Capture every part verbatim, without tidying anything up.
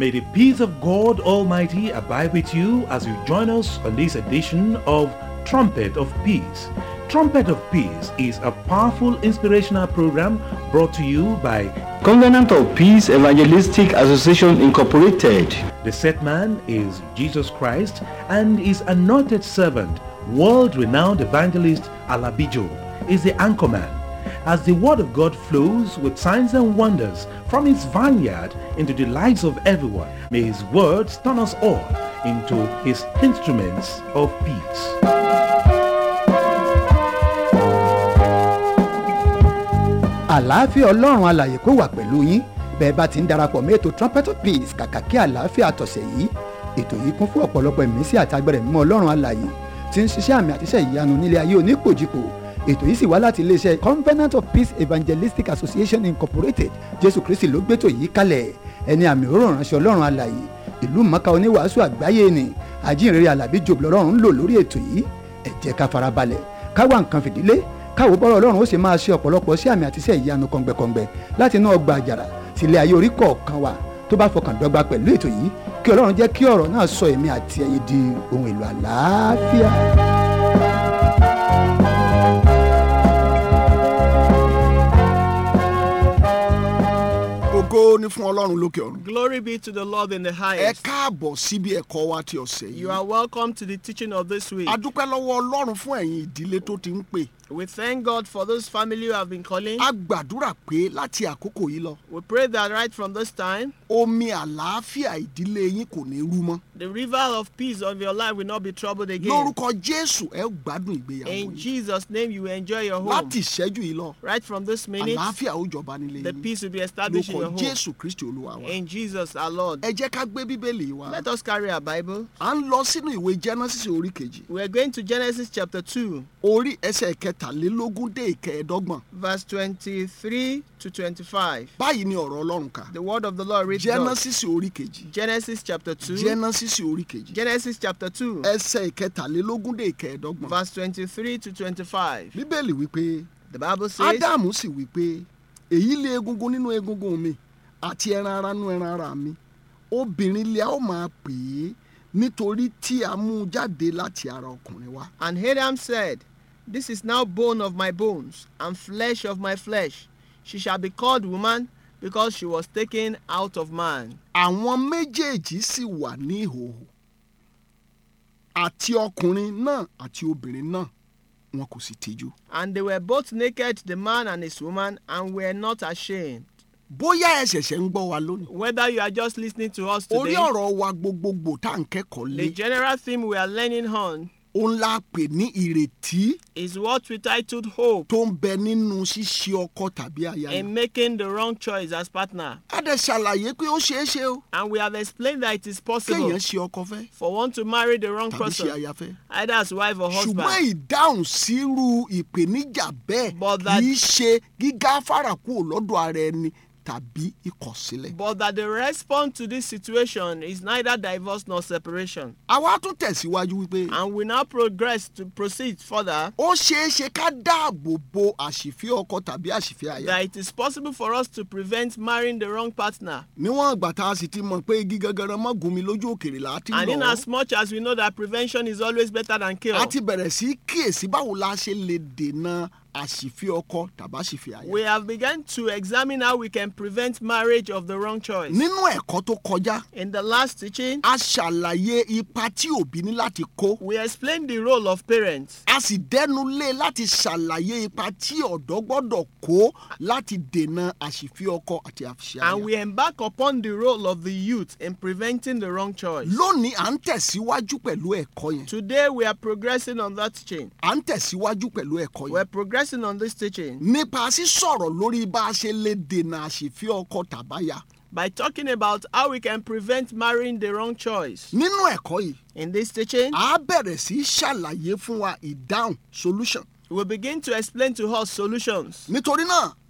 May the peace of God Almighty abide with you as you join us on this edition of Trumpet of Peace. Trumpet of Peace is a powerful inspirational program brought to you by Covenant of Peace Evangelistic Association Incorporated. The set man is Jesus Christ and his anointed servant, world-renowned evangelist Alabijo, is the anchorman. As the word of God flows with signs and wonders from his vineyard into the lives of everyone, may his words turn us all into his instruments of peace. Àlàáfíà Ọlọ́run alààyè kó wà pẹ̀lú yín bẹ́ẹ̀ bá ti ń darapọ̀ mọ́ ètò Trumpet of Peace kàkà kí àlàáfíà tọ̀sẹ̀ yìí. Ètò yìí kún fún ọ̀pọ̀lọpọ̀ ìmísí àti agbára mímọ́ Ọlọ́run alààyè tí ń ṣiṣẹ́ àmì àti iṣẹ́ ìyanu nílé ayé onípòjìpò. Ètò yìí sì wá láti iléeṣẹ́ Covenant of Peace Evangelistic Association Incorporated. Jésù Kristi ló gbétò yìí kalẹ̀. Ẹni àmì òróró ránṣẹ́ Ọlọ́run alààyè ìlú mọ̀ọ́ká oníwàásù àgbáyé ni àjíǹrere Àlàbíjò lọ́rùn ń lò lórí ètò yìí. Ẹ jẹ́ ká farabalẹ̀ ká wá nǹkan fìdílé káwo bọ́rọ̀ Ọlọ́run ó sì máa ṣe ọ̀pọ̀lọpọ̀ sí àmì àti iṣẹ́ ìyanu kọ̀ǹgbẹ̀kọ̀ǹgbẹ̀ láti inú ọgbà àjàrà sílé ayé orí kọ̀ọ̀kan wa tó bá fọkàn dọ́gba pẹ̀lú ètò yìí kí Ọlọ́run jẹ́ kí ọ̀rọ̀ náà sọ èmi àti ẹ̀yin di ohun èlò àlàáfíà. Ògo ni fún Ọlọ́run lókè ọ̀run. Glory be to the Lord in the Ẹ highest. káàbọ̀ síbi ẹ̀kọ́ wa ti ọ̀sẹ̀ yìí. You are welcome to the teaching of this week. A dúpẹ́ lọ́wọ́ Ọlọ́run fún ẹ̀yin ìdílé tó ti ń pè. We thank God for those family who have been calling. A gbàdúrà pé láti àkókò yìí lọ, We pray that right from this time, omi àlàáfíà ìdílé yín kò ní rú mọ́. the river of peace of your life will not be troubled again. Lórúkọ Jésù ẹ ó gbádùn ìgbéyàwó In yín. Jesus' name, you will enjoy your home. Láti ìṣẹ́jú yìí lọ, Right from this minute, àlàáfíà ó jọba nílé the yín. peace will be established in your Lórúkọ home. Jésù Kristi Olúwa wa. In Jesus our Lord. Ẹ jẹ́ ká gbé Bíbélì wa. Let us carry our Bible. À ń lọ sínú ìwé Genesis orí kejì. We are going to Genesis chapter two, Orí ẹsẹ̀ kẹtàlélógún dé ìkẹẹ̀ẹ́dọ́gbọ̀n. verse twenty-three to twenty-five. Báyìí ni ọ̀rọ̀ Ọlọ́run kà. The word of the Lord reads thus. Genesis orí kejì. Genesis chapter two. Genesis orí kejì. Genesis chapter two, Ẹsẹ̀ ìkẹtàlélógún dé ìkẹẹ̀ẹ́dọ́gbọ̀n. verse twenty-three to twenty-five. Bíbélì wípé The Bible says, Ádámù sì wípé èyí lé egungun nínú egungun mi àti ẹran ara nínú ẹran ara mi. Obìnrin lè a ó máa pè é nítorí tí a mú un jáde láti ara ọkùnrin wá. and Adam said, This is now bone of my bones and flesh of my flesh. She shall be called woman, because she was taken out of man. Àwọn méjèèjì sì wà ní ìhòòhò. Àti ọkùnrin náà àti obìnrin náà wọn kò sì tijú. And they were both naked, the man and his woman, and were not ashamed. Bóyá ẹ ṣẹ̀ṣẹ̀ ń gbọ́ wa lónìí. Whether you are just listening to us Orí today, ọ̀rọ̀ wa gbogbogbò tá à ń kẹ́kọ̀ọ́ the lé. general theme we are learning on Òun la pè ní ìrètí is what we titled hope tó ń bẹ nínú ṣíṣe ọkọ tàbí aya. in making the wrong choice as partner. A dẹ̀ ṣàlàyé pé ó ṣeé ṣe o. And we have explained that it is possible Kéèyàn ṣe ọkọ fẹ́ for one to marry the wrong tàbí ṣe person, aya fẹ́. either as wife or husband. Ṣùgbọ́n ìdáhùn sírú ìpèníjà bẹ́ẹ̀ But that- kì í ṣe gígáfárà kúrò lọ́dọ̀ ara ẹni tàbí ìkọ̀sílẹ̀. But that the response to this situation is neither divorce nor separation. Àwa tún tẹ̀síwájú wípé And we now progress to proceed further, ó ṣeé ṣe ká dáàbò bo àṣìfẹ́ ọkọ tàbí àṣìfẹ́ aya. that it is possible for us to prevent marrying the wrong partner. Níwọ̀n ìgbà tá a sì ti mọ̀ pé igi gangan mọ́ gùn mi lójú òkèrè là á ti And in lọ. as much as we know that prevention is always better than cure, A ti bẹ̀rẹ̀ sí kíyèsí báwo la ṣe lè dènà àṣìfẹ́ ọkọ tàbí àṣìfẹ́ aya. we have begun to examine how we can prevent marriage of the wrong choice. Nínú ẹ̀kọ́ tó kọjá, In the last teaching, a ṣàlàyé ipa tí òbí ní láti kó. we explained the role of parents. A sì dẹ́nu lé láti ṣàlàyé ipa tí ọ̀dọ́ gbọ́dọ̀ kó láti dènà àṣìfẹ́ ọkọ àti àṣìfẹ́ aya. And we embark upon the role of the youth in preventing the wrong choice. Lónìí à ń tẹ̀síwájú pẹ̀lú ẹ̀kọ́ yẹn. Today we are progressing on that teaching. À ń tẹ̀síwájú pẹ̀lú ẹ̀kọ́ We're yẹn. progressing on this teaching Nípa sísọ̀rọ̀ lórí bá a ṣe lè dènà àṣìfẹ́ ọkọ tàbáyà. by talking about how we can prevent marrying the wrong choice. Nínú ẹ̀kọ́ yìí, In this teaching, a bẹ̀rẹ̀ sí í ṣàlàyé fún wa ìdáhùn solution. we'll begin to explain to us solutions. Nítorí náà,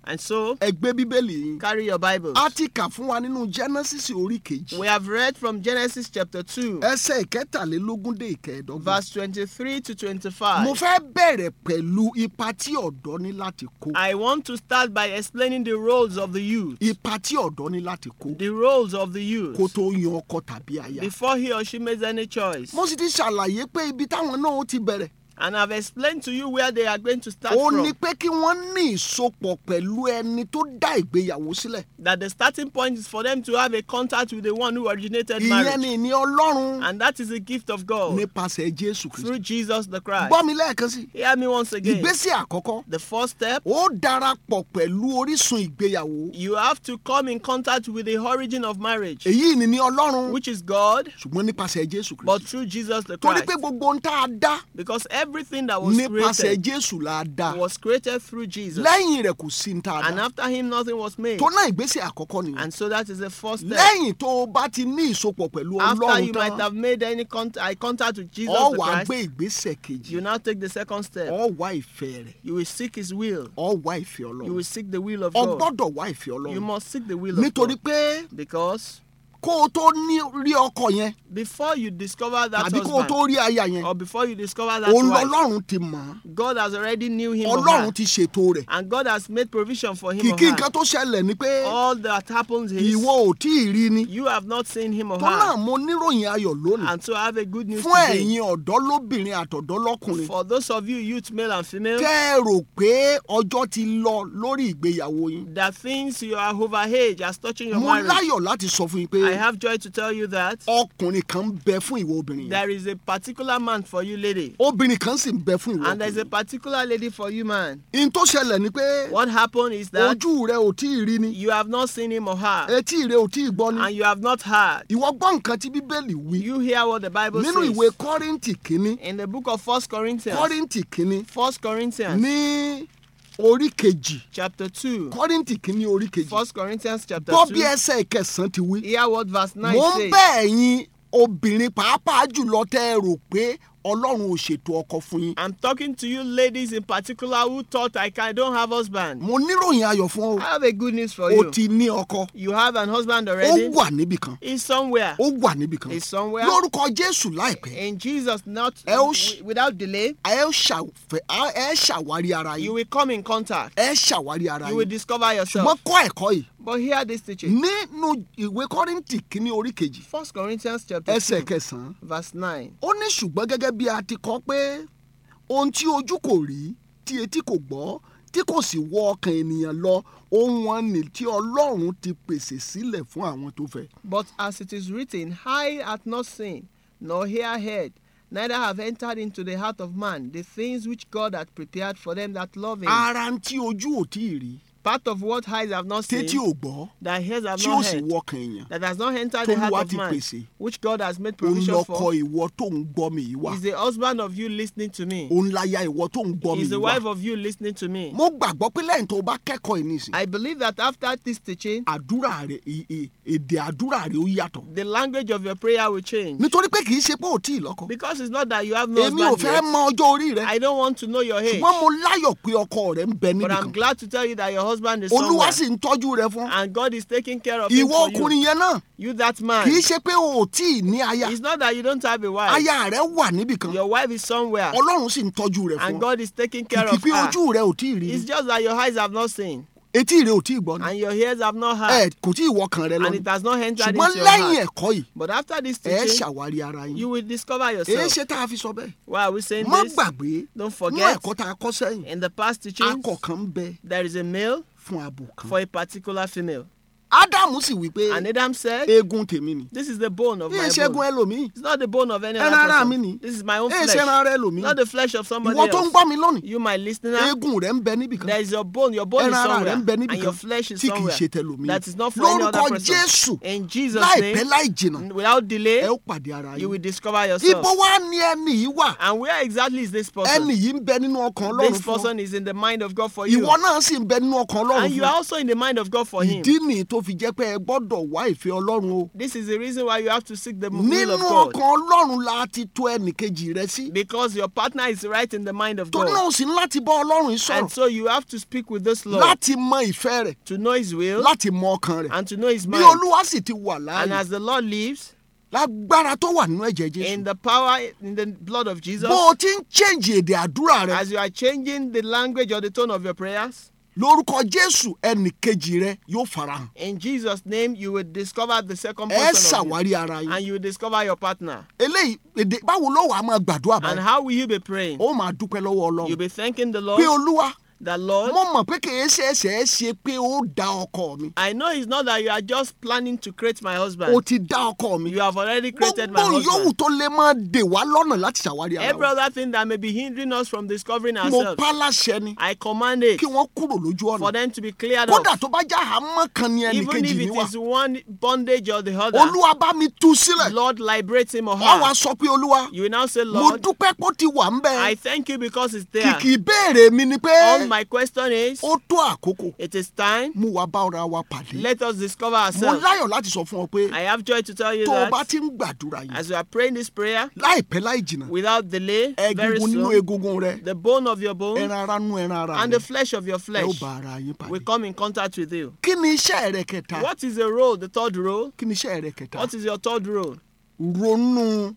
And so, ẹ gbé bíbélì yín. carry your Bibles. a ti kà fún wa nínú Genesis orí kejì. We have read from Genesis chapter two, ẹsẹ̀ ìkẹtàlélógún dé ìkẹẹ̀dọ́gbọ̀n. verse twenty-three to twenty-five. mo fẹ́ bẹ̀rẹ̀ pẹ̀lú ipa tí ọ̀dọ́ ní láti kó. I want to start by explaining the roles of the youth. ipa tí ọ̀dọ́ ní láti kó. The roles of the youth kó tó yan ọkọ tàbí aya. before he or she makes any choice. mo sì ti ṣàlàyé pé ibi táwọn náà ó ti bẹ̀rẹ̀. And I've explained to you where they are going to start ó from. ní pé kí wọ́n ní ìsopọ̀ pẹ̀lú ẹni tó dá ìgbéyàwó sílẹ̀. That the starting point is for them to have a contact with the one who originated ìyẹn marriage. ni ìní Ọlọ́run And that is a gift of God nípasẹ̀ Jésù through Kristi. Jesus the Christ. gbọ́ mi lẹ́ẹ̀kan sí. Hear me once again. ìgbésẹ̀ àkọ́kọ́ The first step, ó darapọ̀ pẹ̀lú orísun ìgbéyàwó. you have to come in contact with the origin of marriage, èyí ni ní Ọlọ́run which is God, ṣùgbọ́n nípasẹ̀ Jésù but Kristi. through Jesus the torí Christ. pé gbogbo ohun tá a dá Because everything that was nípasẹ̀ created Jésù la dá. was created through Jesus. lẹ́yìn rẹ̀ kò sí ní tá a And dá. after him, nothing was made. tó náà ìgbésẹ̀ àkọ́kọ́ nìyẹn. And so that is the first step. lẹ́yìn tó o bá ti ní ìsopọ̀ pẹ̀lú After Ọlọ́run you might tán have made any contact, eye contact with Jesus ọ the wá Christ, gbé ìgbésẹ̀ kejì. you now take the second step. ọ wá ìfẹ́ rẹ̀. You will seek his will. ọ wá ìfẹ́ You Ọlọ́run. will seek the will of ọ God. gbọ́dọ̀ wá ìfẹ́ You Ọlọ́run. must seek the will of nítorí God. pé Because kó o tó ní rí ọkọ yẹn before you discover that tàbí kó o husband, tó rí aya yẹn or before you discover that òun wife, Ọlọ́run ti mọ̀ ọ́. God has already knew him or Ọlọ́run her. ti ṣètò rẹ̀. And God has made provision for him or kìkì her. nǹkan tó ṣẹlẹ̀ ni pé All that happens is ìwọ ò tí ì rí ni. you have not seen him or tó náà her. mo níròyìn ayọ̀ lónìí And so I have a good news fún today. ẹ̀yin ọ̀dọ́ lóbìnrin àtọ̀dọ́ lọ́kùnrin For those of you, youth, male and female, tẹ́ ẹ rò pé ọjọ́ ti lọ lórí ìgbéyàwó yín. that things you are over age as touching your mo marriage. láyọ̀ láti sọ fún yín pé I have joy to tell you that ọkùnrin kan ń bẹ fún ìwọ obìnrin yẹn. there is a particular man for you, lady. obìnrin kan sì ń bẹ fún ìwọ And there is a ọkùnrin. particular lady for you, man. in tó ṣẹlẹ̀ ni pé What happened is that ojú rẹ ò tí ì rí ni you have not seen him or her. etí rẹ ò tí ì gbọ́ ni And you have not heard. ìwọ gbọ́ nǹkan tí bíbélì wí You hear what the Bible nínú says. ìwé kọ́ríntì kínní In the book of First Corinthians. kọ́ríntì kínní First Corinthians ní orí kejì chapter two. kọ́ríntì kínní orí kejì First Corinthians chapter gbọ́ bí two. ẹsẹ̀ ìkẹsàn-án ti wí. Hear what verse nine mo ń says. bẹ̀ ẹ̀yin obìnrin pàápàá jùlọ tẹ́ ẹ rò pé Ọlọ́run ò ṣètò ọkọ fún yín. I'm talking to you ladies in particular who thought I can, don't have husband. mo níròyìn ayọ̀ fún I ọ have a good news for o you. ti ní ọkọ You have an husband ó already. wà níbì kan He's somewhere. ó wà níbì kan He's somewhere. lórúkọ Jésù láìpẹ́ In Jesus, not Ẹ ó ṣ- wi- without delay, ẹ ó ṣàfẹ́ ẹ ṣàwárí ara you yín will come in contact. ẹ ṣàwárí ara You will yín discover yourself. ṣùgbọ́n kọ́ ẹ̀kọ́ yìí But hear this teaching. nínú ìwé Kọ́ríńtì kínní orí kejì First Corinthians chapter ẹsẹ̀ two, kẹsàn-án verse nine. ó ní ṣùgbọ́n gẹ́gẹ́ bí a ti kọ pé ohun tí ojú kò rí tí etí kò gbọ́ tí kò sì wọ ọkàn ènìyàn lọ ohun wọn ni tí Ọlọ́run ti pèsè sílẹ̀ fún àwọn tó fẹ́. But as it is written, eye hath not seen, nor ear heard, neither have entered into the heart of man the things which God hath prepared for them that love him. ara ń tí ojú ò tí ì rí Part of what eyes have not seen, tétí ò gbọ́ that ears have tí ó not sì heard, wọ ọkàn èèyàn that has not entered the heart t'Olúwa of ti man, pèsè. which God has made òun provision lọkọ for, ìwọ tó ń gbọ́ mi yìí wà is the husband of you listening to me. òun láya ìwọ tó ń gbọ́ mi Is the yìí wife wà. of you listening to me. mo gbàgbọ́ pé lẹ́yìn tó o bá kẹ́kọ̀ọ́ yìí nísìn I believe that after this teaching, àdúrà rẹ ì- ì- èdè àdúrà rẹ ó yàtọ̀ the language of your prayer will change. nítorí pé kì í ṣe pé ò tí ì lọ́kọ Because it's not that you have no èmi ò husband fẹ́ yet. mọ ọjọ́ orí rẹ I don't want to know your age. ṣùgbọ́n mo láyọ̀ pé ọkọ rẹ ń bẹ But níbì I'm kan glad to tell you that your husband is Olúwa somewhere. sì ń tọ́jú rẹ fún And God is taking care of him ìwọ for you. ọkùnrin yẹn náà You that man. kì í ṣe pé o ò tí ì ní aya It's not that you don't have a wife. aya rẹ wà níbì kan Your wife is somewhere. Ọlọ́run sì ń tọ́jú rẹ And fún God is taking care kìkì of pé her. ojú rẹ ò tí ì rí It's just that your eyes have not seen. etí rẹ ò tí ì gbọ́ ni And your ears have not ẹ heard. kò tí ì wọkàn rẹ lọ And ni it has not entered ṣùgbọ́n into your lẹ́yìn heart. ẹ̀kọ́ yìí But after this ẹ teaching, ṣàwárí ara yín you will discover èé yourself. ṣe tá a fi sọ bẹ́ẹ̀ Why are we saying má this? gbàgbé Don't mú forget, ẹ̀kọ́ tá a kọ́ sẹ́yìn in the past teachings, akọ kan ń bẹ there is a male fún abo kan for a particular female. Ádámù sì wí pé And Adam said, eegun tèmi ni this is the bone of bí my ìṣẹ́gun bone. ẹlòmíì It's not the bone of any ẹran other ara mi person. ni This is my own èé ṣe flesh. ẹran ara ẹlòmíì Not the flesh of somebody ìwọ tó ń else. gbọ́ mi lónìí You, my listener, eegun rẹ ń bẹ níbì kan there is your bone. Your bone is ẹran ara rẹ somewhere. ń bẹ níbì And your kan flesh is tí kì í somewhere. ṣe tẹlòmíì That is not for any other lórúkọ person. Jésù In Jesus' láìpẹ́ name, láì jìnnà without delay, ẹ ó pàdé ara you will yín discover yourself. ibo wá ní ẹni yìí wà And where exactly is this ẹni person? yìí ń bẹ nínú ọkàn Ọlọ́run This fún ọ person is in the mind of God for you. ìwọ náà sì ń bẹ nínú ọkàn Ọlọ́run And you fún are ọ also in the mind of God for him. ìdí nìyí tó fi fi jẹ́ pé ẹ gbọ́dọ̀ wá ìfẹ́ Ọlọ́run o. This is the reason why you have to seek the will Nínú of God. ọkàn Ọlọ́run la ti tò ẹnìkejì rẹ sí. Because your partner is right in the mind of Torí God. náà o sì ní láti bá Ọlọ́run yìí And sọ̀rọ̀ so you have to speak with this Lord láti mọ ìfẹ́ rẹ̀, to know His will láti mọ ọkàn rẹ̀. and to know His Bí mind. Olúwa sì ti wà And láàyè as the Lord lives lágbára tó wà nínú ẹ̀jẹ̀ in Jésù. the power, in the blood of Jesus, Bó o ti ń change èdè àdúrà rẹ as you are changing the language or the tone of your prayers, lórúkọ Jésù ẹnìkejì rẹ yóò farahàn. in Jesus' name, you will discover the second Ẹ person of you, ṣàwárí ara yín. and you will discover your partner. Eléyìí èdè báwo ló wàá máa gbàdúrà And báyìí? how will you be praying? Ó máa dúpẹ́ lọ́wọ́ You'll Ọlọ́run be thanking the pé Lord, Olúwa the Lord. mo mọ̀ pé kìí ṣe ẹsẹ̀ ẹ ṣe pé ó dá ọkọ mi. I know it's not that you are just planning to create my O husband. ti dá ọkọ mi. You have already created my Gbogbo yòówù husband. tó lè máa dè wá lọ́nà láti ṣàwárí ara Every wa. other thing that may be hindering us from discovering Mo ourselves, pa láṣẹ ni I command it kí wọ́n kúrò lójú for ọ̀nà. them to be cleared Kódà off. tó bá já àmọ́ kan ni Even ẹnìkejì if mi it wà. is one bondage or the other, Olúwa bá mi tú sílẹ̀. Lord, liberate him or Wọ́n wá her. sọ pé Olúwa You will now say, mo Lord, dúpẹ́ pé ó ti wà ń I bẹ̀. thank you because it's there. Kìkì ìbéèrè mi ni pé All my question is, ó tó àkókò it is time. mú wa bá ọ̀rá wa pàdé. Let us discover Mo ourselves. láyọ̀ láti sọ fún ọ pé I have joy to tell you tó o bá that ti ń gbàdúrà yìí as you are praying this prayer, láìpẹ́ láì jìnnà without delay, very egungun nínú soon, egungun rẹ the bone of your bone ẹran ara nú ẹran ara and rẹ the flesh of your ẹ ó flesh bá ara yín will pàdé. come in contact with you. Kí ni iṣẹ́ rẹ kẹta? What is the role, the third role? Kí ni iṣẹ́ rẹ kẹta? What is your third role? Ronú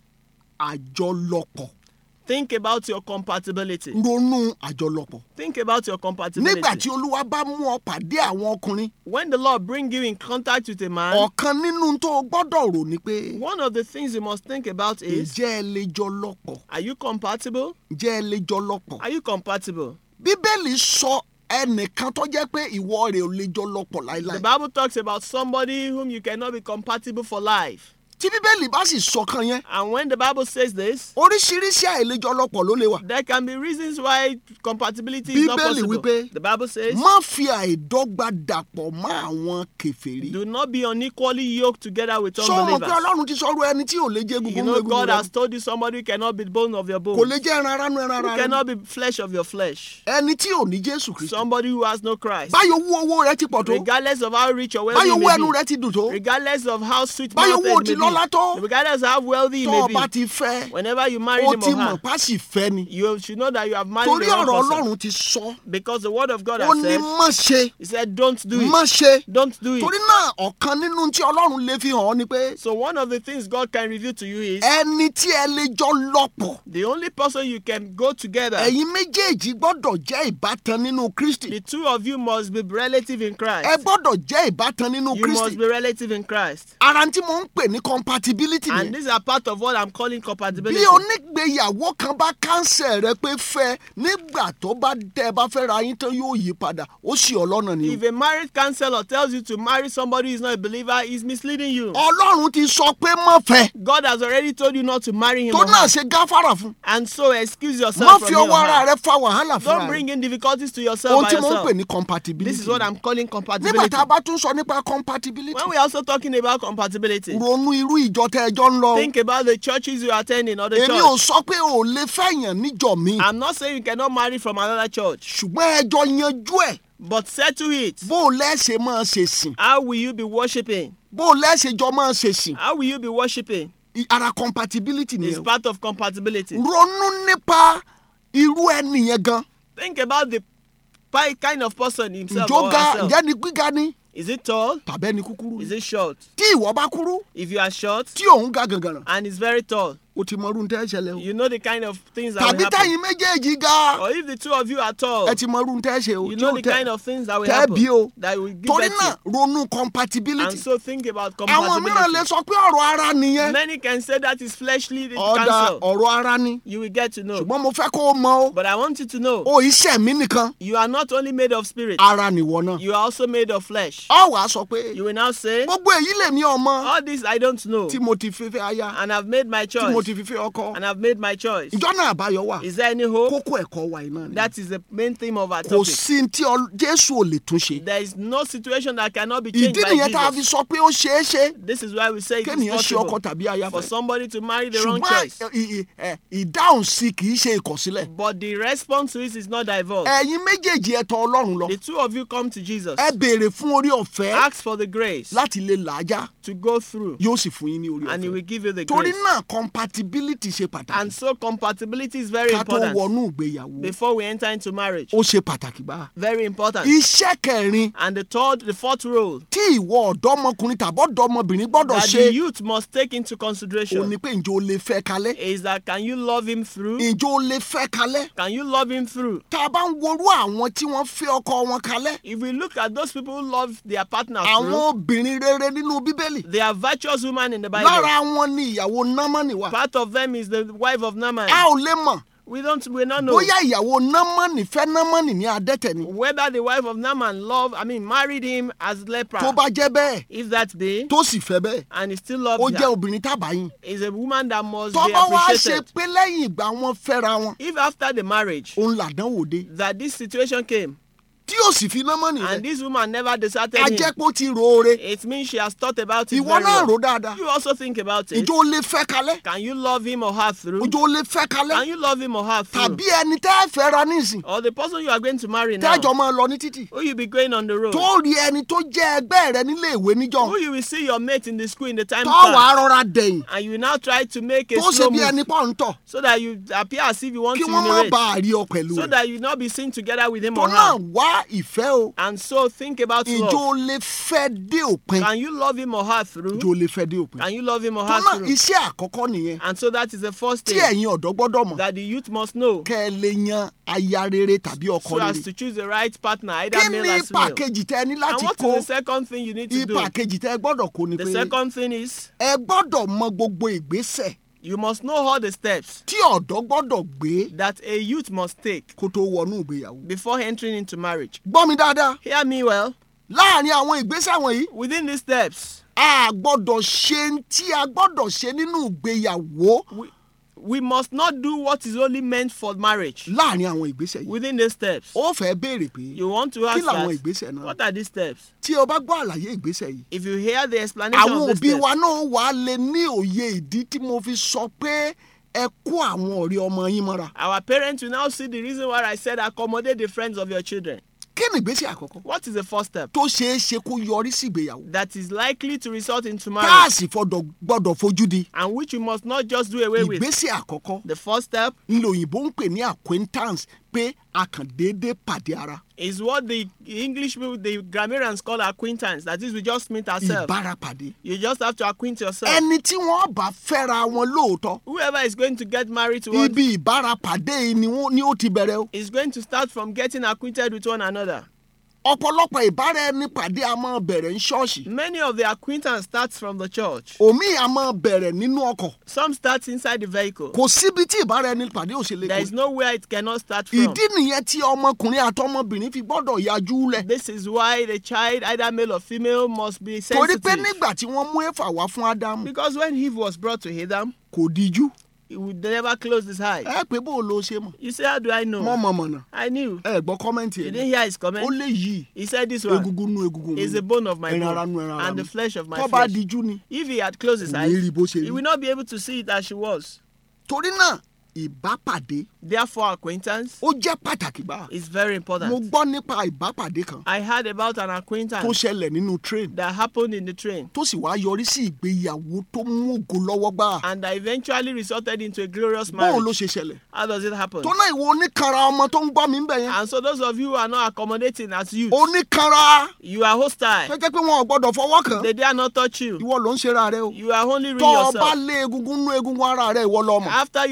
àjọlọpọ̀. Think about your compatibility. Ronú àjọlọpọ̀. Think about your compatibility. Nígbà tí Olúwa bá mú ọ pàdé àwọn ọkùnrin, When the Lord bring you in contact with a man, ọ̀kan nínú tó o gbọ́dọ̀ rò ni pé one of the things you must think about is, ǹjẹ́ ẹ lè jọ lọ́pọ̀? are you compatible? Ǹjẹ́ ẹ lè jọ lọ́pọ̀? Are you compatible? Bíbélì sọ ẹnìkan tó jẹ́ pé ìwọ rẹ̀ ò lè jọ lọ́pọ̀ The láíláí. Bible talks about somebody whom you cannot be compatible for life. Tí Bíbélì bá sì sọ kan yẹn, And when the Bible says this, oríṣiríṣi àìlèjọ lọ́pọ̀ ló lè wà. there can be reasons why compatibility is not Bíbélì possible. wípé, The Bible says, má fi àìdọ́gba dàpọ̀ mọ́ àwọn kèfèrí. do not be unequally yoked together with Sọ mọ̀ pé unbelievers. Ọlọ́run ti sọ̀rọ̀ ẹni tí ò lè jẹ́ You egungun know, nínú God egungun has rẹ̀. told you somebody who cannot be bone of your Kò bone, lè jẹ́ ẹran ara nú ẹran who ara rẹ̀. cannot be flesh of your flesh. Ẹni tí ò ní Jésù Kristi. Somebody who has no Christ. Báyọ̀ wú owó rẹ̀ ti pọ̀ tó. Regardless of how rich or wealthy Báyọ̀ he wú may ẹnu be, rẹ̀ ti dùn tó. regardless of how sweet Báyọ̀ mouthed wú o he ti may lọ́lá tó. be, regardless of how wealthy he Tó may o be, bá ti fẹ́, whenever you marry ó him ti or mọ̀ her, pásì fẹ́ ni. you should know that you have married Torí the wrong ọ̀rọ̀ person. Ọlọ́run ti sọ. Because the word of God Ó has ní said, má ṣe, he said, don't do má it. ṣe. Don't do Torí it. náà ọ̀kan nínú tí Ọlọ́run lè fi hàn ọ́ ni pé So one of the things God can reveal to you is, ẹni tí ẹ lè jọ lọ́pọ̀. the only person you can go together, Ẹ̀yin méjèèjì gbọ́dọ̀ jẹ́ ìbátan nínú Kristi. the two of you must be relative in Ẹ Christ. gbọ́dọ̀ jẹ́ ìbátan nínú You must Kristi. be relative in Christ. Ara tí mo ń pè ní compatibility And ni. these are part of what I'm calling Bí compatibility. onígbéyàwó kan bá kánsẹ̀ rẹ pé fẹ́ nígbà tó bá tẹ́ ẹ bá fẹ́ ra yín tán yóò yí padà ó sì ọlọ́nà ni. If a marriage counselor tells you to marry somebody who is not a believer, he's misleading you. Ọlọ́run ti sọ pé má fẹ́. God has already told you not to marry him Tó or náà her. ṣe gáfárà fún. And so excuse Má yourself fi from him ọwọ́ or ara her. rẹ fa wàhálà Don't fúnra bring rẹ. in difficulties to yourself Ohun by tí mo ń yourself. pè ní compatibility. This is what I'm calling Nígbà compatibility. tá a bá tún sọ nípa compatibility. When we're also talking about compatibility, Ronú irú ìjọ tẹ́ ẹ jọ ń lọ. think about the churches you are attending or the Èmi ò church. sọ pé o ò lè fẹ́yàn níjọ mi. I'm not saying you cannot marry from another church, Ṣùgbọ́n ẹ jọ yanjú ẹ̀. but settle it. Bó o lẹ́sẹ̀ máa ṣe sìn. How will you be worshiping? Bó o lẹ́sẹ̀ jọ máa ṣe sìn. How will you be worshiping? Ara compatibility ni It's ẹ. part of compatibility. Ronú nípa irú ẹni yẹn gan. Think about the pi- kind of person himself or Ǹjọ́ ga herself. ǹjẹ́ ni gíga ni Is it tall? tàbí ẹni kúkúrú Is ni. it short? Tí ìwọ bá kúrú If you are short tí òun ga gàngàràn and is very tall, o ti mọ irú tẹ́ ẹ ṣẹlẹ̀ o. you know the kind of things that will Tàbí happen. tẹ́yìn méjèèjì ga Or if the two of you are tall, ẹ ti mọ irú tẹ́ ẹ ṣe o. you Tí know ò the tẹ́- kind of things that will tẹ́ happen bí o. that will give Torí birth náà to. ronú compatibility. And so think about Àwọn mìíràn lè compatibility. sọ pé ọ̀rọ̀ ara nìyẹn. Many can say that is fleshly Ọ̀dà cancer. ọ̀rọ̀ ara ni. You will get to know. Ṣùgbọ́n mo fẹ́ kó o mọ o. But I want you to know, O iṣẹ́ mi nìkan. you are not only made of spirit, Ara nìwọ náà. you are also made of flesh. Ọ wàá sọ pé You will now say, gbogbo èyí lèmi ọmọ all this I don't know, tí mo ti fẹ́fẹ́ aya and I've made my tí mo mo ti fi fẹ́ ọkọ. and I've made my choice. ìjọ náà àbáyọ wà. Is there any hope? kókó ẹ̀kọ́ wa iná ni. That is the main theme of our kò topic. sí tí Jésù ò lè tún ṣe. There is no situation that cannot be changed ìdí by nìyẹn tá a fi Jesus. sọ pé ó ṣeé ṣe. This is why we say it is kéèyàn ṣe ọkọ possible tàbí aya for fẹ́. somebody to marry the wrong choice. ṣùgbọ́n ì- ì- ì- ìdáhùn sí kì í ṣe ìkọ̀sílẹ̀. But the response to it is not divorce. ẹ̀yin méjèèjì ẹ tọ̀ Ọlọ́run lọ. The two of you come to Jesus. ẹ béèrè fún orí ọ̀fẹ́ Ask for the grace láti lè làájá. to go through, yóò sì fún yín ní orí and he will ọ̀fẹ́. give you the torí grace. náà compatibility ṣe pàtàkì. And so compatibility is very ká tó important wọnú ìgbéyàwó. before we enter into marriage. ó ṣe pàtàkì bá. Very important. iṣẹ́ kẹrin And the third, the fourth role tí ìwọ ọ̀dọ́mọkùnrin tàbí ọ̀dọ́mọbìnrin gbọ́dọ̀ that ṣe the youth must take into ò consideration ní pé ǹjẹ́ o lè fẹ́ kalẹ̀. is that can you love him through? ǹjẹ́ o lè fẹ́ kalẹ̀. Can you love him through? tá a bá ń worú àwọn tí wọ́n fẹ́ ọkọ wọn kalẹ̀. If we look at those people who love their partner àwọn through, obìnrin rere nínú bíbélì. they are virtuous women in the Bible. lára wọn ni ìyàwó námánì wà. Part of them is the wife of Naaman. a ò lè mọ̀ We don't, we don't know bóyá ìyàwó námánì fẹ́ námánì ní adẹ́tẹ̀ ni. whether the wife of Naaman loved, I mean, married him as leper. tó bá jẹ́ bẹ́ẹ̀ If that be, tó sì fẹ́ bẹ́ẹ̀ and he still ó loves jẹ́ her, obìnrin tábàáyìn. is a woman that must tó be bá wá ṣe appreciated. pé lẹ́yìn ìgbà wọn fẹ́ra wọn If after the marriage òun làdánwò dé that this situation came tí yóò sì fi námánì and rẹ̀ this woman never deserted a him, jẹ́ pé ó ti roore. it means she has thought about it ìwọ very náà rò well. dáadáa. You also think about it. ǹjẹ́ o lè fẹ́ kalẹ̀. Can you love him or her through? ǹjẹ́ o lè fẹ́ kalẹ̀. Can you love him or her through? tàbí ẹni tẹ́ ẹ fẹ́ra nísìn Or the person you are going to marry now, tẹ́jọ́ máa lọ ní títì. who you be going on the road, tó rí ẹni tó jẹ́ ẹgbẹ́ rẹ nílé ìwé níjọ́ who you will see your mate in the school in the time tó plan, wàá rọra dẹ̀yìn and you now try to make a tó ṣe slow bí move ẹni pọ̀ ń tọ̀ so that you appear as if you want kí to wọ́n má urinate, bàa rí ọ pẹ̀lú so rẹ̀. that you not be seen together with him tó or náà her. wá ìfẹ́ o. And so think about ǹjẹ́ love. o lè fẹ́ dé òpin. Can you love him or her through? ǹjẹ́ o lè fẹ́ dé òpin. Can you love him or tó her náà through? iṣẹ́ àkọ́kọ́ nìyẹn And so that is the first tí thing ẹ̀yin ọ̀dọ́ gbọ́dọ̀ mọ̀ that the youth must know, kẹ́ ẹ lè yan aya rere tàbí ọkọ so as rere. to choose the right partner, either kí male ni or ipa female. kejì tẹ́ ẹ ní And láti what kó. is the second thing you need to do? ipa kejì tẹ́ ẹ gbọ́dọ̀ kó ni The pé second thing is ẹ gbọ́dọ̀ mọ gbogbo ìgbésẹ̀ you must know all the steps tí ọ̀dọ́ gbọ́dọ̀ gbé that a youth must take kó tó wọnú ìgbéyàwó. before entering into marriage. gbọ́ mi dáadáa Hear me well. láàrin àwọn ìgbésẹ̀ wọ̀nyí Within these steps, a gbọ́dọ̀ ṣe ń tí a gbọ́dọ̀ ṣe nínú ìgbéyàwó we, we must not do what is only meant for marriage. láàrin àwọn ìgbésẹ̀ yìí. Within these steps, ó fẹ́ béèrè pé you want to kí ask làwọn that, ìgbésẹ̀ náà. what are these steps? tí o bá gbọ́ àlàyé ìgbésẹ̀ yìí. If you hear the explanation àwọn of these òbí steps, wa náà wà á lè ní òye ìdí tí mo fi sọ pé ẹ kó àwọn ọ̀rẹ́ ọmọ yín mọ́ra. our parents will now see the reason why I said accommodate the friends of your children. kí ni ìgbésẹ̀ àkọ́kọ́ What is the first step tó ṣeé ṣe kó yọrí sí ìgbéyàwó. that is likely to result into marriage káàsì fọdọ̀ gbọ́dọ̀ fojú di. and which you must not just do away with? ìgbésẹ̀ àkọ́kọ́ The first step ńlò òyìnbó ń pè ní acquaintance pé a kàn déédéé pàdé ara. is what the English people, the grammarians call acquaintance. That is, we just meet ourselves. ìbárapàdé. You just have to acquaint yourself. ẹni tí wọ́n bá fẹ́ra wọn lóòótọ́ Whoever is going to get married to one ibi ìbárapàdé yìí ni wọ́n- ni ó ti bẹ̀rẹ̀ o. is going to start from getting acquainted with one another. ọ̀pọ̀lọpọ̀ ìbára ẹni pàdé a máa bẹ̀rẹ̀ ní ṣọ́ọ̀ṣì. Many of the acquaintance starts from the church. òmíì a máa bẹ̀rẹ̀ nínú ọkọ̀. Some starts inside the vehicle. kò síbi tí ìbára ẹni pàdé ò ṣe lè There is kó. nowhere it cannot start from. ìdí nìyẹn tí ọmọkùnrin àtọmọbìnrin fi gbọ́dọ̀ yajú lẹ̀. This is why the child, either male or female, must be torí pé sensitive. nígbà tí wọ́n mú Éfà wá fún Ádámù Because when Eve was brought to Adam, kò díjú. he would never close his eyes. ẹ pé bó o lo ṣe mọ̀. You say, how do I know? mọ́ mọ̀ mọ̀nà. I knew. ẹ gbọ́ kọ́mẹ́ǹtì You ẹ̀ didn't ní. hear his ó comment? lè yí He said this one egungun nú egungun mi. is the bone of my ẹran ara nú bone ẹran ara and mi. the flesh of my tó bá flesh. díjú ni. If he had closed his kò eyes, ní rí bó ṣe he rí. would not be able to see it as she was. torí náà ìbápàdé Therefore, acquaintance ó jẹ́ pàtàkì bá. is very mo important. gbọ́ nípa ìbápàdé kan I heard about an tó acquaintance ṣẹlẹ̀ nínú train that happened in the train tó sì wá yọrí sí ìgbéyàwó tó mú ògo lọ́wọ́ gbà. and that eventually resulted into a glorious bóun ló marriage. ṣe ṣẹlẹ̀. How does it happen? tó náà ìwọ oníkanra ọmọ tó ń gbọ́ mi ń bẹ̀ yẹn. And so those of you who are not accommodating as youth, oníkanra you are hostile. tó jẹ́ pé wọn ò gbọ́dọ̀ fọwọ́ kàn. They dare not touch you. ìwọ ló ń ṣera rẹ o. You are only ruining tó o bá yourself. lé egungun nú egungun ara rẹ ìwọ lọ mọ̀. After you have driven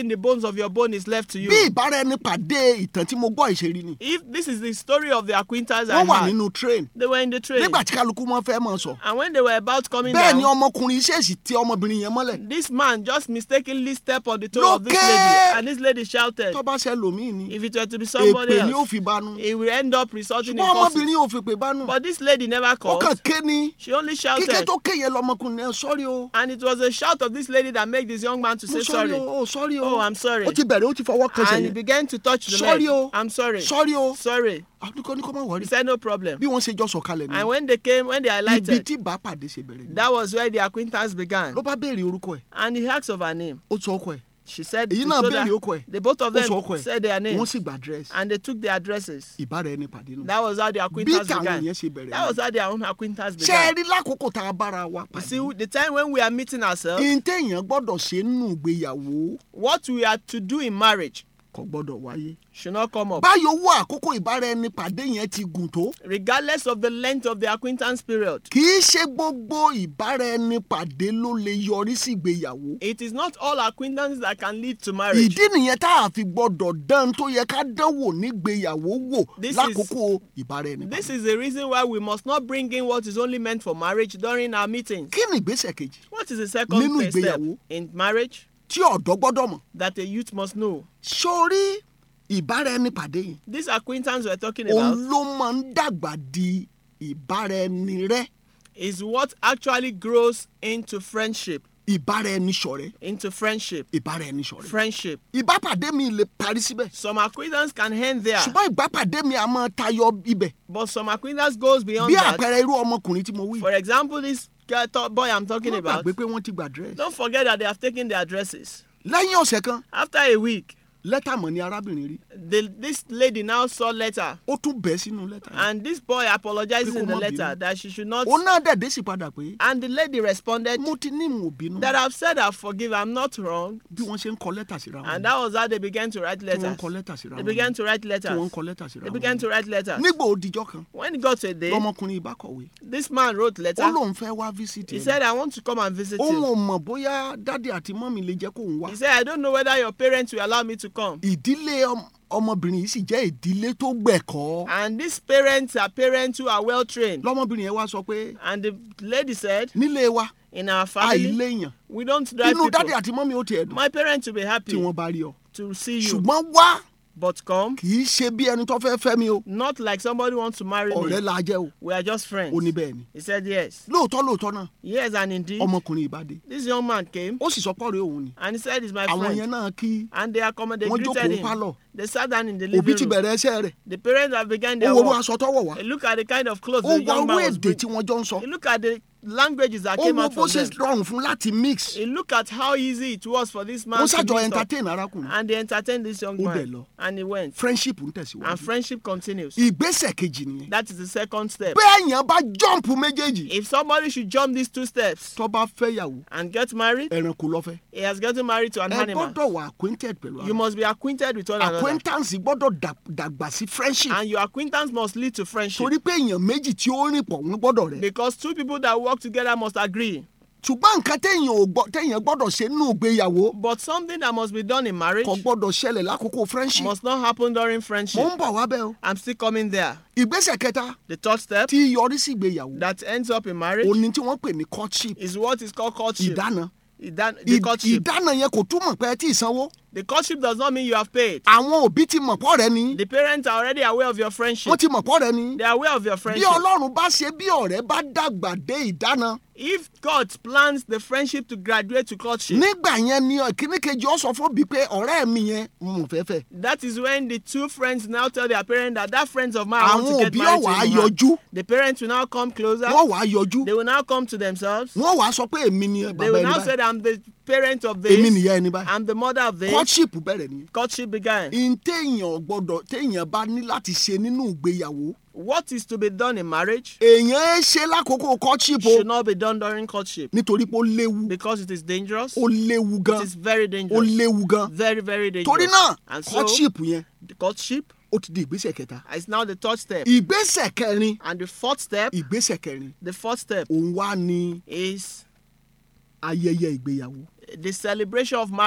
in the bones of your bone is left to you. bí ìbára ẹni pàdé ìtàn tí mo gbọ́ ìṣeré ni. If this is the story of the acquaintance I wọ́n wà had, nínú train. they were in the train. nígbà tí kálukú mọ́ fẹ́ mọ̀ sọ. And when they were about coming bẹ́ẹ̀ ni down, ọmọkùnrin ṣèèṣì tí ọmọbìnrin yẹn mọ́lẹ̀. this man just mistakenly stepped on the toe of this Lókè! lady. And this lady shouted. tó bá ṣe lòmíì ni. If it were to be somebody èpè ni ó else, fi bánu. it will end up resulting in ṣùgbọ́n curses. ọmọbìnrin ò fi pè bánu. But this lady never ó called. kàn ké ni. She only kíkẹ́ shouted. tó ké yẹn lọmọkùnrin yẹn sọ́rí o. And it was a shout of this lady that made this young man to mo say sọ́rí sorry. o o sọ́rí o. Oh, I'm sorry. ó ti bẹ̀rẹ̀ ó ti fọwọ́ kan And he sẹ́yìn. began to touch the Sorry, leg. oh. I'm sorry. sọ́rí o. Sorry. àdúgbò ní kó má He wọrí. said no problem. bí wọ́n ṣe jọ sọ̀kalẹ̀ ni. And when they came, when they ibi alighted, tí bá pàdé ṣe bẹ̀rẹ̀ ni. that was where the acquaintance began. ló bá béèrè orúkọ ẹ̀. And he asked of her name. ó sọ ọkọ ẹ̀. She said, èyí he náà told béèrè her- ọkọ ẹ̀. they both of ó sọ them ọkọ ẹ̀. said their wọ́n names. sì gba address. And they took their addresses. ìbára ẹni pàdé nù. That was how the bí acquaintance táwọn began. yẹn ṣe bẹ̀rẹ̀ That was how their own acquaintance ṣe é began. rí lákòókò tá a bára wa You pàdé. see, the time when we are meeting ourselves, ihun téèyàn gbọ́dọ̀ ṣe nínú ìgbéyàwó what we are to do in marriage kò gbọ́dọ̀ wáyé. should not come up. báyọ̀ owó àkókò ìbára ẹni pàdé yẹn ti gùn tó. Regardless of the length of the acquaintance period. kì í ṣe gbogbo ìbára ẹni pàdé ló lè yọrí sí ìgbéyàwó. It is not all acquaintances that can lead to marriage. ìdí nìyẹn tá a fi gbọ́dọ̀ dán tó yẹ ká dánwò nígbéyàwó wò This is- lákòókò ìbára ẹni This pàdé. is the reason why we must not bring in what is only meant for marriage during our meetings. kí ni ìgbésẹ̀ kejì What is the second Nínú step ìgbéyàwó. in marriage tí ọ̀dọ́ gbọ́dọ̀ mọ̀? that a youth must know? sórí ìbára ẹni pàdé yìí This acquaintance we're talking òun about ló máa ń dàgbà di ìbára ẹni rẹ́ is what actually grows into friendship, ìbára ẹni ṣọ̀rẹ́ into friendship, ìbára ẹni ṣọ̀rẹ́. friendship. ìbápàdé mi lè parí síbẹ̀ Some acquaintance can end there, ṣùgbọ́n ìbápàdé mi a máa tayọ ibẹ̀ but some acquaintance goes beyond bí that. àpẹẹrẹ irú ọmọkùnrin tí mo wí. For example, this guy, th- boy I'm talking wọ́n about, gbàgbé pé wọ́n ti gba address. don't forget that they have taken their addresses. lẹ́yìn ọ̀sẹ̀ kan After a week, lẹ́tà mọ̀ ni arábìnrin rí the, this lady now saw letter, ó tún bẹ̀ sínú lẹ́tà yẹn. and this boy apologizes Pé kó in the má letter bínú. that she should not. òun náà dẹ̀dẹ̀ sì padà pé And the lady responded mo ti ní ìmọ̀ òbínú that I've said I forgive, I'm not wrong. bí wọ́n ṣe ń kọ lẹ́tà síra wọn. And that was how they began to write tí wọ́n ń letters. kọ lẹ́tà síra They wọn. began to write tí wọ́n ń letters. kọ lẹ́tà síra They wọn. began to write letters. nígbà òdìjọ́ kan When it got to a day, lọmọkùnrin ìbá kọ̀wé this man wrote ó letter. lóun fẹ́ wá visit He ẹ̀. said, I want to come and visit òun you. ò mọ̀ bóyá dádì àti mọ́mì lè jẹ́ kóun wá. He said, I don't know whether your parents will allow me to come. ìdílé ọm- ọmọbìnrin yìí sì jẹ́ ìdílé tó gbẹ̀kọ́. And these parents are parents who are well trained. lọmọbìnrin yẹn wá sọ pé And the lady said, nílé wa in our family, àìléèyàn we don't drive inú dádì people. àti mọ́mì ó tiẹ̀ dùn My parents will be tí happy wọ́n bá rí ọ. to see you. ṣùgbọ́n wá But come, kì í ṣe bí ẹni tó fẹ́ fẹ́ mi o not like somebody wants to marry ọ̀rẹ́ me. la jẹ́ o. We are just friends. ó ní bẹ́ẹ̀ ni. He said, yes. lóòótọ́ lóòótọ́ náà Yes, and indeed, ọmọkùnrin ìbàdí this young man came ó sì sọ pọ́ọ̀rẹ́ òun ni. and he said, he's my àwọn yẹn friend. náà kí And they accommodated, wọ́n greeted jókòó him. pálọ̀ They sat down in the òbí living ti room. bẹ̀rẹ̀ ẹsẹ̀ rẹ̀ The parents have begun ó their wo orú work. aṣọ tọ́wọ̀ wá They look at the kind of clothes ó the wá young owó man was èdè bringing. tí wọ́n jọ ń sọ He look at the languages that ó came wo out bó from ṣe them. rọrùn fún láti mix He look at how easy it was for this man ó to ṣàjọ mix up. entertain arákùnrin And they entertained this young Ó dẹ̀ man. lọ. And he went. friendship ń And tẹ̀síwájú. friendship continues. ìgbésẹ̀ kejì nìyẹn. That is the second step. bẹ́ẹ̀ yẹn bá jump méjèèjì If somebody should jump these two steps tó bá fẹ́ yàwó and get married, ẹranko lọ́fẹ́. he has gotten married to an ẹ animal. gbọ́dọ̀ wà acquainted pẹ̀lú You ara. must be acquainted with one another. acquaintance gbọ́dọ̀ dà- dàgbà sí friendship. And your acquaintance must lead to friendship. torí pé èèyàn méjì tí ó rìn pọ̀ wọ́n gbọ́dọ̀ rẹ̀. Because two people that work together must agree. ṣùgbọ́n nǹkan téèyàn ò gbọ́ téèyàn gbọ́dọ̀ ṣe nínú ìgbéyàwó But something that must be done in marriage kò gbọ́dọ̀ ṣẹlẹ̀ lákòókò friendship. must not happen during mo friendship. ń bọ̀ wá bẹ́ẹ̀ o. I'm still coming there. ìgbésẹ̀ kẹta The third step tí yọrí sí ìgbéyàwó that ends up in marriage òní tí wọ́n pè ní courtship is what is called courtship. ìdáná. Ìdá- the Ì- courtship. ìdáná yẹn kò túmọ̀ pé ẹ tí ì sanwó. The courtship does not mean you have paid. àwọn òbí ti mọ̀ pọ̀ rẹ ni. The parents are already aware of your friendship. wọ́n ti mọ̀ pọ̀ rẹ ni. They are aware of your bí friendship. ọlọ́run bá ṣe bí ọ̀rẹ́ bá dàgbà dé ìdáná. If God plans the friendship to graduate to courtship, nígbà yẹn ni kíní kejì ọ sọ fún bí pé ọ̀rẹ́ mi yẹn mo fẹ́ fẹ́. that is when the two friends now tell their parents that that friends of mine I want àwọn to get òbí married ọ̀wà to. you. yọjú The parents will now come closer. wọ́n wàá yọjú They will now come to themselves. wọ́n wàá sọ pé èmi ni They bàbá will ẹni now say báyìí that I'm the parent of èmi this. nìyá ẹni báyìí. I'm the mother of this. courtship bẹ̀rẹ̀ ni. Courtship began. n téèyàn gbọ́dọ̀ téèyàn bá ní láti ṣe nínú ìgbéyàwó. What is to be done in marriage èèyàn ẹ ṣe lákòókò courtship o should not be done during courtship nítorí pé ó léwu because it is dangerous. ó léwu gan It is very ó dangerous. léwu gan. Very, very dangerous. torí náà And so, courtship yẹn the courtship ó ti di ìgbésẹ̀ kẹta. is now the third step. ìgbésẹ̀ kẹrin And the fourth step, ìgbésẹ̀ kẹrin the fourth step òun wá ní is ayẹyẹ ìgbéyàwó. the celebration of marriage.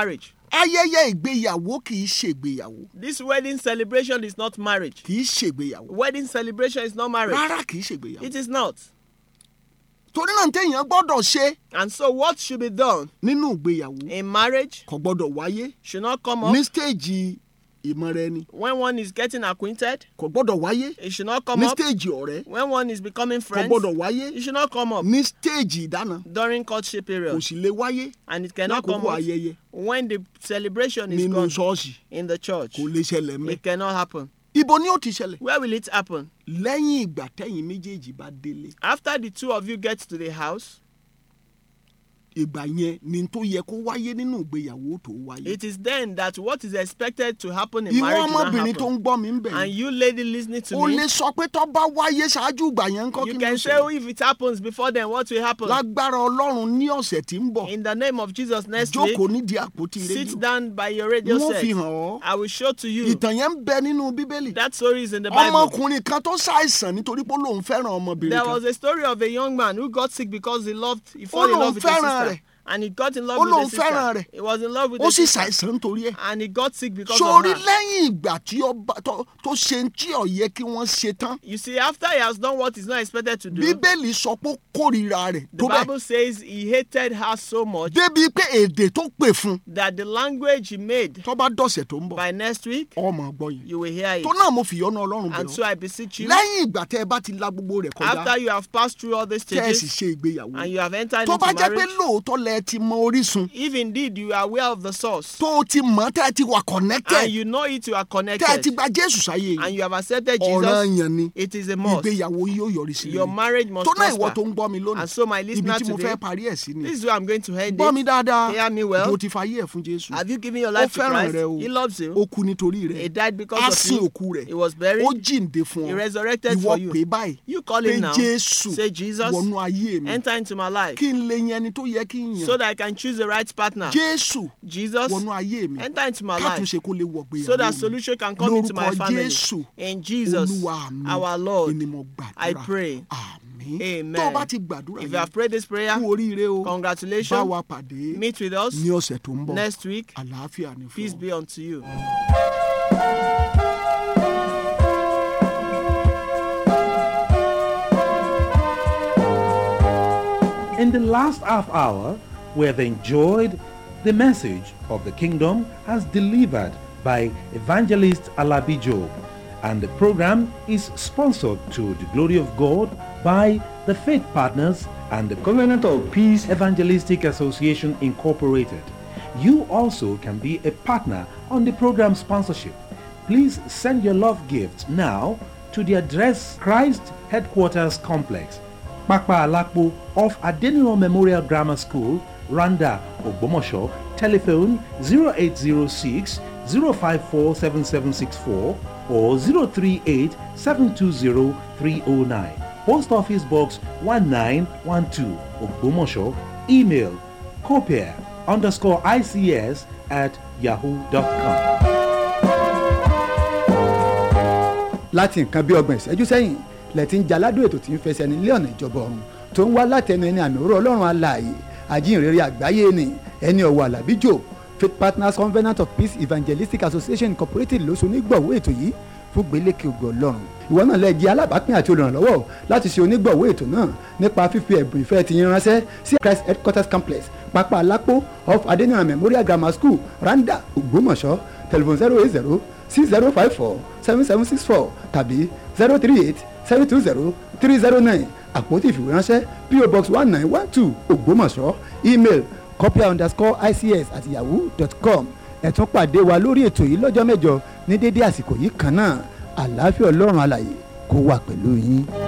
ayẹyẹ ìgbéyàwó kì í ṣègbéyàwó. This wedding celebration is not marriage. kì í ṣègbéyàwó. Wedding celebration is not marriage. rárá kì í ṣègbéyàwó. It is not. torí náà téèyàn gbọ́dọ̀ ṣe And so what should be done nínú ìgbéyàwó in marriage kò gbọ́dọ̀ wáyé should not come up ní stéèjì ìmọ̀ra ẹni. when one is getting acquainted. kò gbọ́dọ̀ wáyé It should not come ní up stéèjì ọ̀rẹ́. when one is becoming kò friends. gbọ́dọ̀ wáyé It should not come up ní stéèjì ìdáná. during courtship kò period. sì lè wáyé And it cannot come lákòókò up ayẹyẹ when the celebration is nínú gone ṣọ́ọ̀ṣì. in the church. kò lè ṣẹlẹ̀ mẹ́. It cannot happen. ibo ni ó ti ṣẹlẹ̀. Where will it happen? lẹ́yìn ìgbà tẹ́yìn méjèèjì bá délé. After the two of you get to the house, ìgbà yẹn ni tó yẹ kó wáyé nínú ìgbéyàwó tó wáyé. it is then that what is expected to happen in ìwọ marriage will not ọmọbìnrin tó happen. ń gbọ́ mi ń bẹ̀ And yẹn. you lady listening to o me, lè sọ pé tó bá wáyé ṣáájú ìgbà yẹn ń kọ́ you kí ló can say, ṣe. oh, if it happens before then, what will happen? lágbára ọlọ́run ní ọ̀sẹ̀ tí ń bọ̀. In the name of Jesus, next week, jókòó nídìí àpótí sit rédíò. down by your radio wọ́n set. fi hàn ọ́. I will show to you. ìtàn yẹn ń bẹ nínú bíbélì. That story is in the Bible. ọmọkùnrin kan tó ṣàìsàn nítorí pé ó lóun fẹ́ràn ọmọbìnrin There kan. was a story of a young man who got sick because he loved, he Ó fell in lóun love with a fẹ́ràn sister. rẹ̀. And he got in love Ó with lóun a sister. fẹ́ràn rẹ̀. He was in love with ó a sì sister. ṣàìsàn nítorí ẹ̀. And he got sick because sórí of her. lẹ́yìn ìgbà tí ọba tó tó ṣe tí ó yẹ kí wọ́n ṣe tán. You see, after he has done what he's not expected to do, bíbélì sọ pé ó kórìíra rẹ̀ the tó bẹ́ẹ̀. Bible says he hated her so much débi pé èdè tó pè fún that the language he made, tó bá dọ̀sẹ̀ tó ń bọ̀ by next week, ọmọ gbọ́ yẹn. you will hear it. tó náà mo fìyọ́nú ọlọ́run bẹ̀ And so ọ́. I beseech you, lẹ́yìn ìgbà tẹ́ ẹ bá ti la gbogbo rẹ̀ kọjá after you have passed through all these tẹ́ ẹ sì stages ṣe ìgbéyàwó. and you have entered tó bá into jẹ́ pé marriage, lóòótọ́ lẹ ti mọ orísun if indeed you are aware of the source tó o ti mọ̀ tẹ́ ẹ ti wà connected and you know it, you are tẹ́ ẹ ti connected gba Jésù sáyé and yìí you have accepted ọ̀ràn Jesus, yẹn ni it is a must. ìgbéyàwó yìí yóò yọrí sí Your rere. marriage must tó náà ìwọ tó prosper. ń gbọ́ mi lónìí And so my ibi listener tí mo today, fẹ́ parí ẹ̀ sí ni this is where I'm going to end gbọ́ mi it. dáadáa Hear me well. tó ti fayé ẹ̀ fún Jésù Have you given your ó life to fẹ́ràn Christ? rẹ o He loves you. ó kú nítorí rẹ He died because á of sin you. òkú rẹ̀ He was buried. ó jíǹde fún He ọ resurrected ìwọ for you. pé báyìí You call pé him now. Jésù Say, Jesus, wọnú ayé mi enter into my life kí n lè yan ẹni tó yẹ kí n so yàn that I can choose the right partner. Jésù Jesus, wọnú ayé mi enter into my life kátúnṣe kó lè wọ so that gbéyàwó mi solution can come into my lórúkọ family. Jésù In Jesus, Olúwa mi our Lord, ni mo I gbàdúrà pray. àmín Amen. tó o bá ti gbàdúrà If you have yìí prayed this prayer, kú oríire o bá congratulations. wa pàdé Meet with us ní ọ̀sẹ̀ tó ń bọ̀ next week. àlàáfíà ni fún Peace ọ. be unto you. In the last half hour, we have enjoyed the message of the kingdom as delivered by Evangelist Alabi Job, and the program is sponsored to the glory of God by the Faith Partners and the Covenant of Peace Evangelistic Association Incorporated. You also can be a partner on the program sponsorship. Please send your love gifts now to the address Christ Headquarters Complex, Pakpa Alakpo off Adeniro Memorial Grammar School, Randa, Ogbomoso. Telephone zero eight zero six, zero five four seven seven six four or zero three eight, seven two zero, three zero nine. Post Office Box one nine one two, Ogbomoso. Email copier underscore ics at yahoo dot com. láti nǹkan bí ọgbọ̀n ìṣẹ́jú sẹ́yìn lẹ́tí ń jaládùn ètò tí ń fẹsẹ̀ nílé ọ̀nà ìjọba ọ̀run tó ń wá látẹnu ẹni àmì òró ọlọ́run alààyè àjíǹrere àgbáyé ni ẹni ọ̀wọ̀ Àlàbí Job. Faith Partners Covenant of Peace Evangelistic Association Incorporated ló so onígbọ̀wọ́ ètò yìí fún gbélékè ògo ọlọ́run. ìwọ náà lè jẹ́ alábàápín àti olùrànlọ́wọ́ láti ṣe onígbọ̀wọ́ ètò náà nípa fífi ẹ̀bùn ìfẹ́ ti yín ránṣẹ́ sí Christ Headquarters Complex, Pápá Alápò off Adeniran Memorial Grammar School, Randa, Ògbómọ̀ṣọ́. Telephone zero eight zero six zero five four seven seven six four tàbí zero three eight seven two zero three zero nine. àpótí ìfìwéránṣẹ́ P O Box one nine one two Ògbómọ̀ṣọ́. Email copia underscore ics at yahoo dot com. ẹ tún pàdé wa lórí ètò yìí lọ́jọ́ mẹ́jọ ní dédé àsìkò yìí kan náà. àlàáfíà ọlọ́run alààyè kó wà pẹ̀lú yín.